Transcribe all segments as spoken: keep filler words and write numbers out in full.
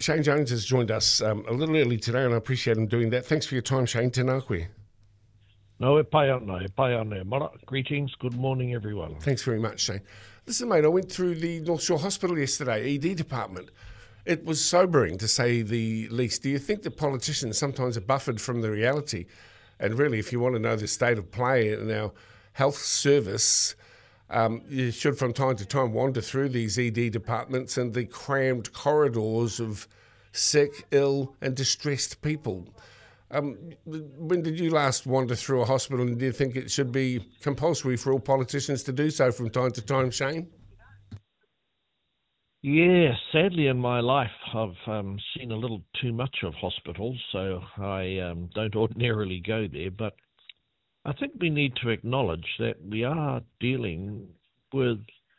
Shane Jones has joined us um, a little early today, and I appreciate him doing that. Thanks for your time, Shane. Tēnā koe. No, e pai ana, e pai ana. Mara, greetings, good morning, everyone. Thanks very much, Shane. Listen, mate, I went through the North Shore Hospital yesterday, E D department. It was sobering, to say the least. Do you think that politicians sometimes are buffered from the reality? And really, if you want to know the state of play in our health service, um, you should from time to time wander through these E D departments and the crammed corridors of sick, ill and distressed people. Um, when did you last wander through a hospital, and do you think it should be compulsory for all politicians to do so from time to time, Shane? Yeah, sadly in my life I've um, seen a little too much of hospitals, so I um, don't ordinarily go there, but I think we need to acknowledge that we are dealing with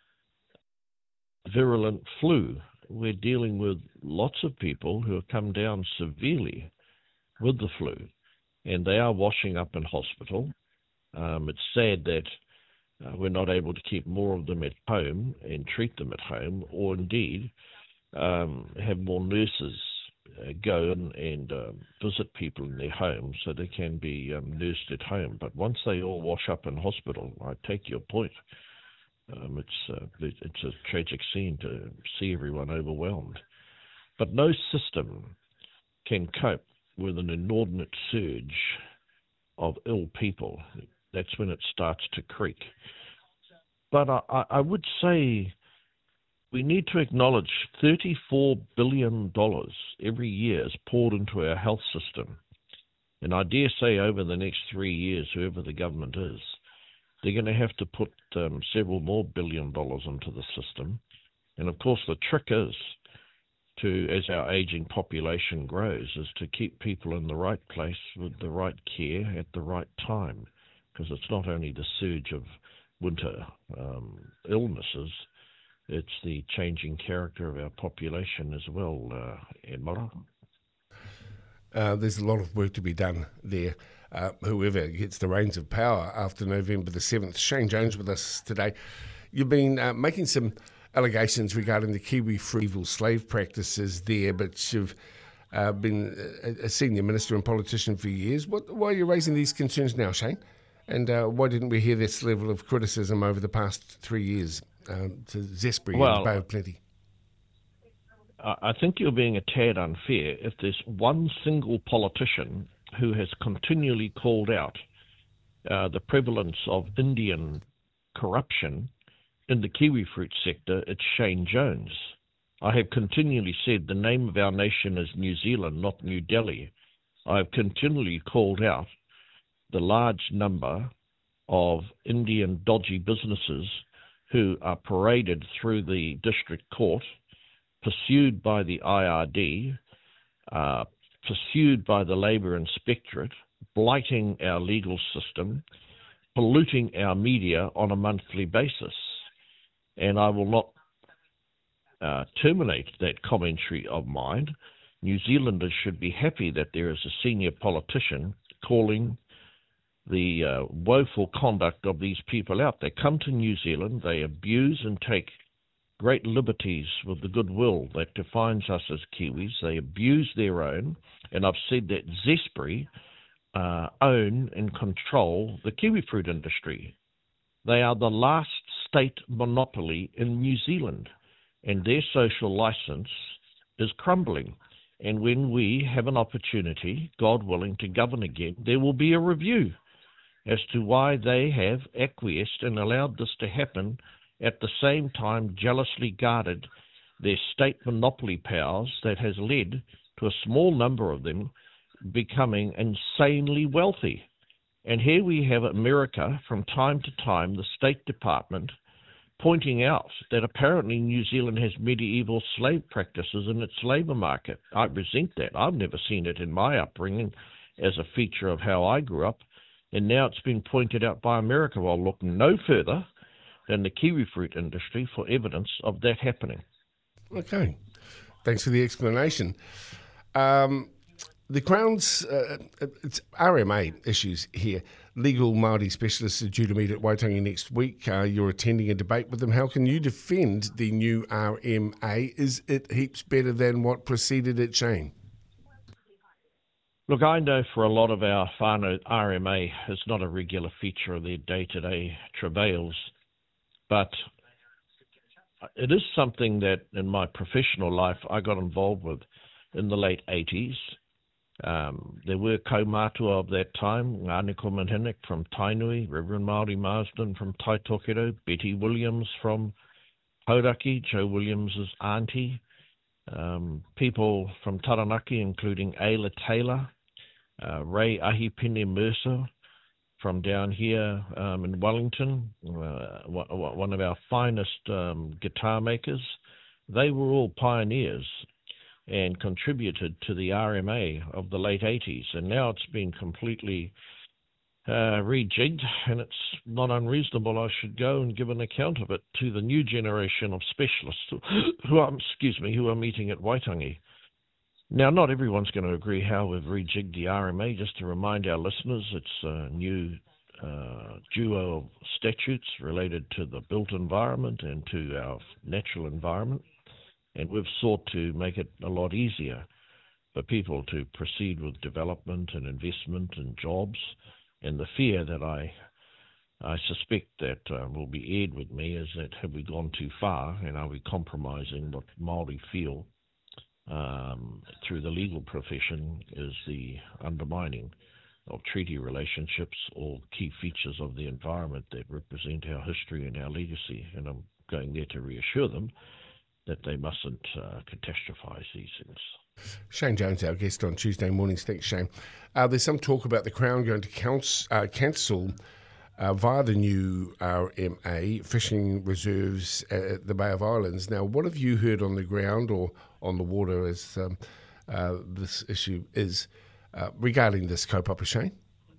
virulent flu. We're dealing with lots of people who have come down severely with the flu, and they are washing up in hospital. Um, it's sad that uh, we're not able to keep more of them at home and treat them at home, or indeed um, have more nurses uh, go and, and uh, visit people in their homes so they can be um, nursed at home. But once they all wash up in hospital, I take your point. Um, it's uh, it's a tragic scene to see everyone overwhelmed. But no system can cope with an inordinate surge of ill people. That's when it starts to creak. But I, I would say we need to acknowledge thirty-four billion dollars every year is poured into our health system. And I dare say over the next three years, whoever the government is, they're going to have to put um, several more billion dollars into the system. And of course, the trick is to, as our aging population grows, is to keep people in the right place with the right care at the right time. Because it's not only the surge of winter um, illnesses, it's the changing character of our population as well, uh, Edmara. Uh, there's a lot of work to be done there. Uh, whoever gets the reins of power after November the seventh. Shane Jones with us today. You've been uh, making some allegations regarding the kiwi fruit evil slave practices there, but you've uh, been a, a senior minister and politician for years. What, why are you raising these concerns now, Shane? And uh, why didn't we hear this level of criticism over the past three years um, to Zespri well, and Bay of Plenty? I think you're being a tad unfair. If there's one single politician who has continually called out uh, the prevalence of Indian corruption in the kiwi fruit sector, it's Shane Jones. I have continually said the name of our nation is New Zealand, not New Delhi. I have continually called out the large number of Indian dodgy businesses who are paraded through the district court, pursued by the I R D, uh, pursued by the Labour Inspectorate, blighting our legal system, polluting our media on a monthly basis. And I will not uh, terminate that commentary of mine. New Zealanders should be happy that there is a senior politician calling the uh, woeful conduct of these people out. They come to New Zealand, they abuse and take great liberties with the goodwill that defines us as Kiwis. They abuse their own, and I've said that Zespri uh, own and control the kiwi fruit industry. They are the last state monopoly in New Zealand, and their social license is crumbling. And when we have an opportunity, God willing, to govern again, there will be a review as to why they have acquiesced and allowed this to happen, at the same time jealously guarded their state monopoly powers that has led to a small number of them becoming insanely wealthy. And here we have America, from time to time, the State Department, pointing out that apparently New Zealand has medieval slave practices in its labour market. I resent that. I've never seen it in my upbringing as a feature of how I grew up. And now it's been pointed out by America. I'll look no further than the kiwi fruit industry for evidence of that happening. Okay. Thanks for the explanation. Um, the Crown's uh, it's R M A issues here. Legal Māori specialists are due to meet at Waitangi next week. Uh, you're attending a debate with them. How can you defend the new R M A? Is it heaps better than what preceded it, Shane? Look, I know for a lot of our whānau, R M A is not a regular feature of their day-to-day travails, but it is something that in my professional life I got involved with in the late eighties. Um, there were kaumātua of that time, Ngāneko Manhinek from Tainui, Reverend Māori Marsden from Taitokero, Betty Williams from Hauraki, Joe Williams' auntie, um, people from Taranaki, including Ayla Taylor, uh, Ray Ahipene Mercer from down here um, in Wellington, uh, one of our finest um, guitar makers. They were all pioneers and contributed to the R M A of the late eighties. And now it's been completely uh, rejigged, and it's not unreasonable I should go and give an account of it to the new generation of specialists who are, excuse me, who are meeting at Waitangi. Now, not everyone's going to agree how we've rejigged the R M A. Just to remind our listeners, it's a new uh, duo of statutes related to the built environment and to our natural environment. And we've sought to make it a lot easier for people to proceed with development and investment and jobs. And the fear that I I suspect that uh, will be aired with me is that have we gone too far, and are we compromising what Māori feel um, through the legal profession is the undermining of treaty relationships or key features of the environment that represent our history and our legacy. And I'm going there to reassure them that they mustn't uh, catastrophize these things. Shane Jones, our guest on Tuesday mornings. Thanks, Shane. Uh, there's some talk about the Crown going to counsel, uh, cancel uh, via the new R M A fishing reserves at the Bay of Islands. Now, what have you heard on the ground or on the water as um, uh, this issue is uh, regarding this kaupapa, Shane?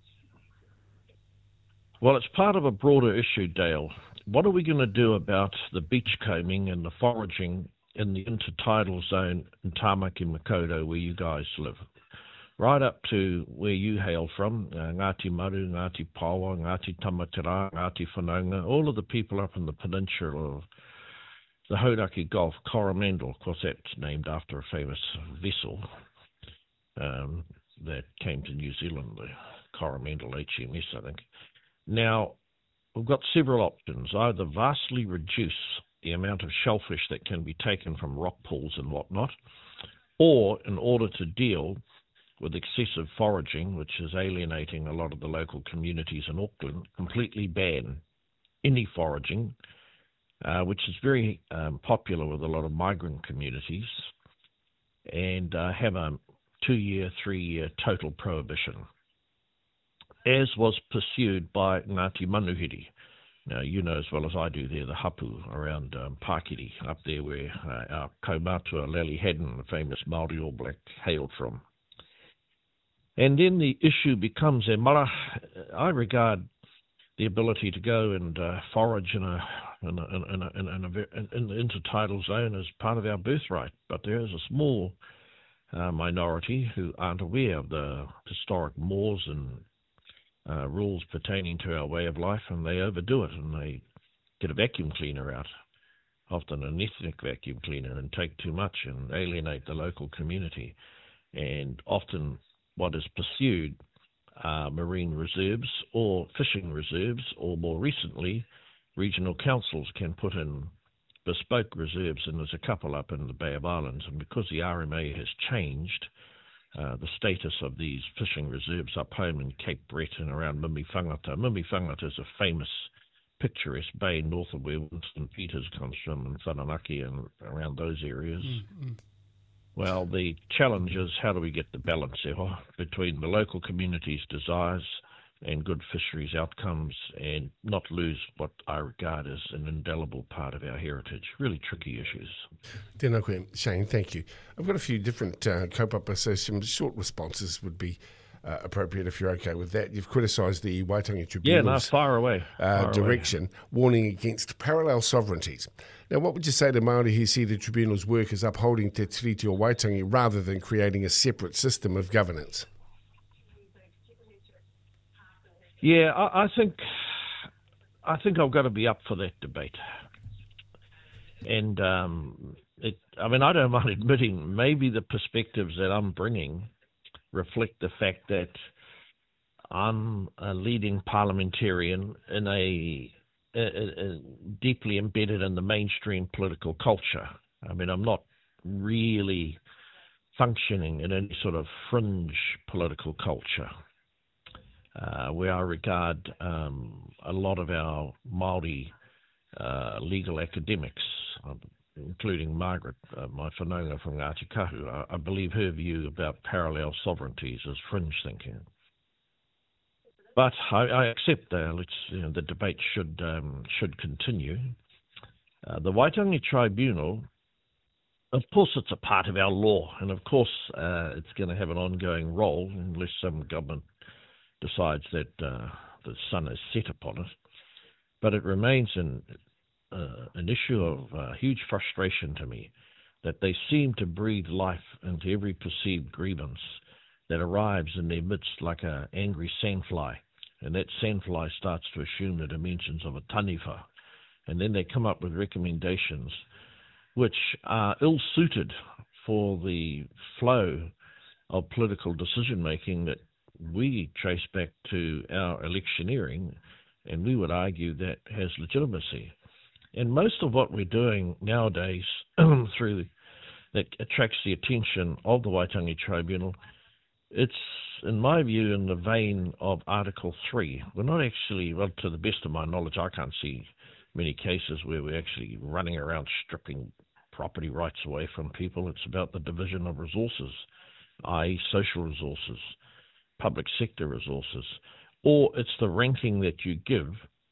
Well, it's part of a broader issue, Dale. What are we going to do about the beachcombing and the foraging in the intertidal zone in Tāmaki Makaurau, where you guys live? Right up to where you hail from, uh, Ngāti Maru, Ngāti Pawa, Ngāti Tamatera, Ngāti Whanaunga, all of the people up in the peninsula of the Hauraki Gulf, Coromandel, of course that's named after a famous vessel um, that came to New Zealand, the Coromandel H M S, I think. Now, we've got several options. Either vastly reduce the amount of shellfish that can be taken from rock pools and whatnot, or in order to deal with excessive foraging, which is alienating a lot of the local communities in Auckland, completely ban any foraging, uh, which is very um, popular with a lot of migrant communities, and uh, have a two-year, three-year total prohibition, as was pursued by Ngāti Manuhiri. Now, you know as well as I do there, the hapu around um, Pakiri, up there where uh, our kaumātua Lally Haddon, the famous Māori All Black, hailed from. And then the issue becomes, e mara, I regard the ability to go and uh, forage in a in, a, in, a, in, a, in, a, in the intertidal zone as part of our birthright. But there is a small uh, minority who aren't aware of the historic mores and Uh, rules pertaining to our way of life, and they overdo it, and they get a vacuum cleaner out, often an ethnic vacuum cleaner, and take too much and alienate the local community. And often what is pursued are marine reserves or fishing reserves, or more recently, regional councils can put in bespoke reserves, and there's a couple up in the Bay of Islands. And because the R M A has changed Uh, the status of these fishing reserves up home in Cape Brett and around Mimi Whangata. Mimi Whangata is a famous picturesque bay north of where Winston Peters comes from, and Whananaki and around those areas. Mm-hmm. Well, the challenge is how do we get the balance there between the local community's desires and good fisheries outcomes, and not lose what I regard as an indelible part of our heritage. Really tricky issues. Tēnā koe, Shane, thank you. I've got a few different uh, kaupapa, so some short responses would be uh, appropriate if you're okay with that. You've criticised the Waitangi Tribunal's Yeah, no, far away. Uh, far direction, away. warning against parallel sovereignties. Now, what would you say to Māori who see the Tribunal's work as upholding Te Tiriti o Waitangi rather than creating a separate system of governance? Yeah, I, I think I think I've got to be up for that debate. And um, it, I mean, I don't mind admitting maybe the perspectives that I'm bringing reflect the fact that I'm a leading parliamentarian in a, a, a deeply embedded in the mainstream political culture. I mean, I'm not really functioning in any sort of fringe political culture, uh, where I regard um, a lot of our Māori uh, legal academics, um, including Margaret, uh, my whanaunga from Ngāti Kahu. I, I believe her view about parallel sovereignties is fringe thinking. But I, I accept that let's, you know, the debate should um, should continue. Uh, the Waitangi Tribunal, of course, it's a part of our law, and of course, uh, it's going to have an ongoing role unless some government decides that uh, the sun is set upon it. But it remains an uh, an issue of uh, huge frustration to me that they seem to breathe life into every perceived grievance that arrives in their midst like an angry sandfly, and that sandfly starts to assume the dimensions of a taniwha, and then they come up with recommendations which are ill-suited for the flow of political decision-making that we trace back to our electioneering, and we would argue that has legitimacy. And most of what we're doing nowadays through that attracts the attention of the Waitangi Tribunal, it's, in my view, in the vein of Article three. We're not actually, well, to the best of my knowledge, I can't see many cases where we're actually running around stripping property rights away from people. It's about the division of resources, that is social resources, public sector resources, or it's the ranking that you give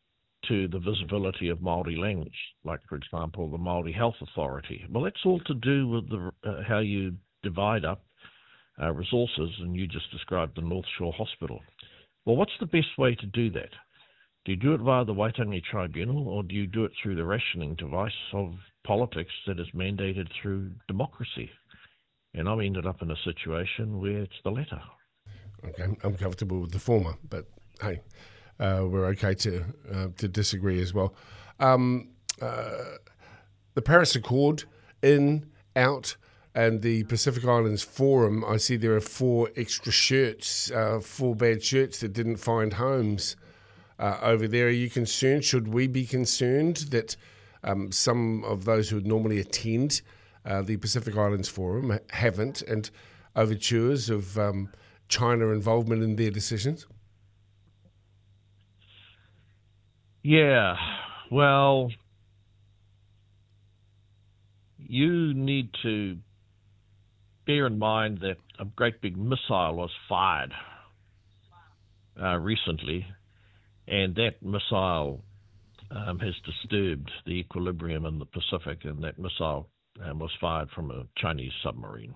to the visibility of Māori language, like, for example, the Māori Health Authority. Well, that's all to do with the, uh, how you divide up uh, resources, and you just described the North Shore Hospital. Well, what's the best way to do that? Do you do it via the Waitangi Tribunal, or do you do it through the rationing device of politics that is mandated through democracy? And I've ended up in a situation where it's the latter. Okay, I'm comfortable with the former, but hey, uh, we're okay to uh, to disagree as well. Um, uh, the Paris Accord, in, out, and the Pacific Islands Forum, I see there are four extra shirts, uh, four bad shirts that didn't find homes uh, over there. Are you concerned? Should we be concerned that um, some of those who would normally attend uh, the Pacific Islands Forum haven't, and overtures of um, China involvement in their decisions? Yeah, well, you need to bear in mind that a great big missile was fired uh, recently, and that missile um, has disturbed the equilibrium in the Pacific, and that missile um, was fired from a Chinese submarine.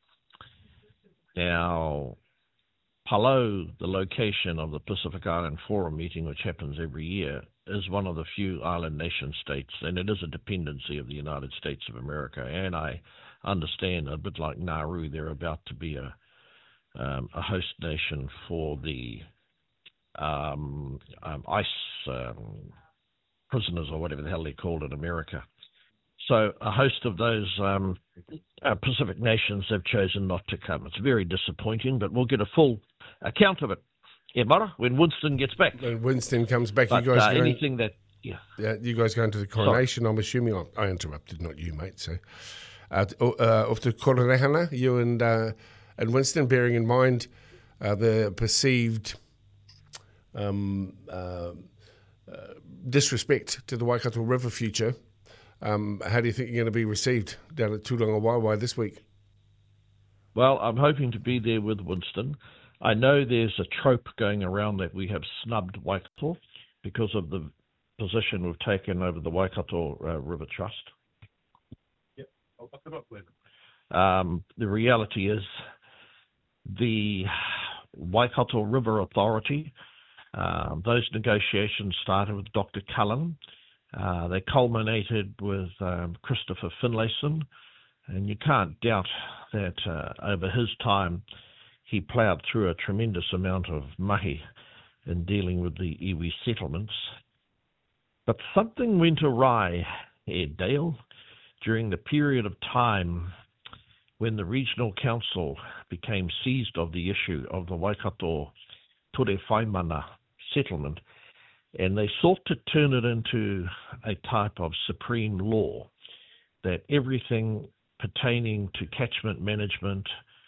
Now, Palau, the location of the Pacific Island Forum meeting, which happens every year, is one of the few island nation states, and it is a dependency of the United States of America. And I understand, a bit like Nauru, they're about to be a um, a host nation for the um, um, ICE um, prisoners, or whatever the hell they called in America. So a host of those um, uh, Pacific nations have chosen not to come. It's very disappointing, but we'll get a full account of it, yeah, Mara, when Winston gets back. When Winston comes back, but, you guys uh, going, anything that, yeah. yeah, you guys going to the coronation, Sorry. I'm assuming. I, I interrupted, not you, mate. So, uh, uh, off to Kororehana, you and uh, and Winston, bearing in mind uh, the perceived um, uh, uh, disrespect to the Waikato River future. Um, how do you think you're going to be received down at Tūranga Waiwai this week? Well, I'm hoping to be there with Winston. I know there's a trope going around that we have snubbed Waikato because of the position we've taken over the Waikato uh, River Trust. Yep, I'll look it up later. Um, the reality is the Waikato River Authority. Uh, those negotiations started with Doctor Cullen. Uh, they culminated with um, Christopher Finlayson, and you can't doubt that uh, over his time he ploughed through a tremendous amount of mahi in dealing with the iwi settlements. But something went awry, Ed Dale, during the period of time when the regional council became seized of the issue of the Waikato Ture Whaimana settlement, and they sought to turn it into a type of supreme law, that everything pertaining to catchment management,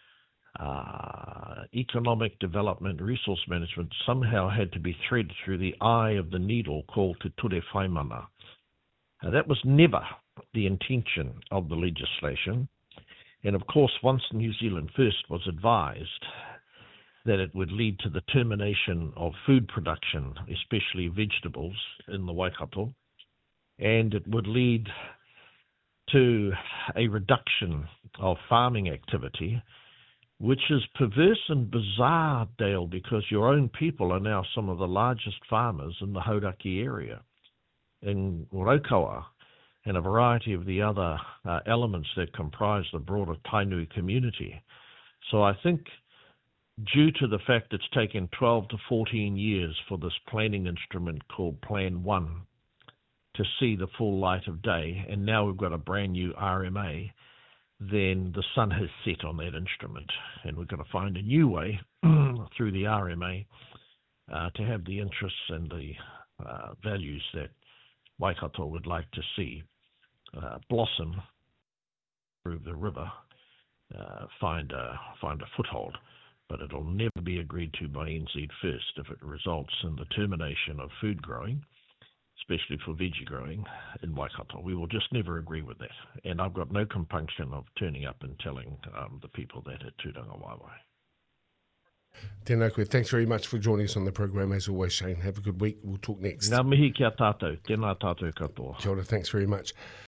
uh, economic development, resource management somehow had to be threaded through the eye of the needle called Te Ture Whaimana. Now, that was never the intention of the legislation. And of course, once New Zealand First was advised that it would lead to the termination of food production, especially vegetables, in the Waikato, and it would lead to a reduction of farming activity, which is perverse and bizarre, Dale, because your own people are now some of the largest farmers in the Hauraki area, in Raukawa, and a variety of the other uh, elements that comprise the broader Tainui community. So I think due to the fact it's taken twelve to fourteen years for this planning instrument called Plan one to see the full light of day, and now we've got a brand new R M A, then the sun has set on that instrument, and we've got to find a new way through the R M A uh, to have the interests and the uh, values that Waikato would like to see uh, blossom through the river, uh, find a find a foothold. But it'll never be agreed to by N Z First if it results in the termination of food growing, especially for veggie growing in Waikato. We will just never agree with that. And I've got no compunction of turning up and telling um, the people that at Tūranga Waiwai. Tēnā koe. Thanks very much for joining us on the program. As always, Shane, have a good week. We'll talk next. Ngā mihi kia tātou. Tēnā tātou katoa. Kia ora, thanks very much.